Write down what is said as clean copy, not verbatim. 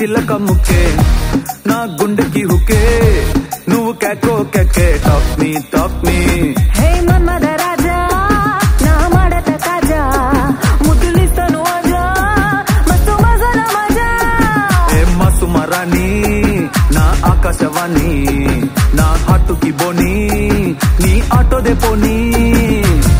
చిలక ముక్కే నా గుండెకి హుకే నువ్వు కేకో కేకే టాక్ మీ హే మన్మథ రాజా నా మడత కాజా ముద్దులిస్తాను ఆజా మస్తు మజాల మజా ఏ మసుమరాని నా ఆకాశవాణి నా హాటుకి బోని నీ ఆటో దే పోనీ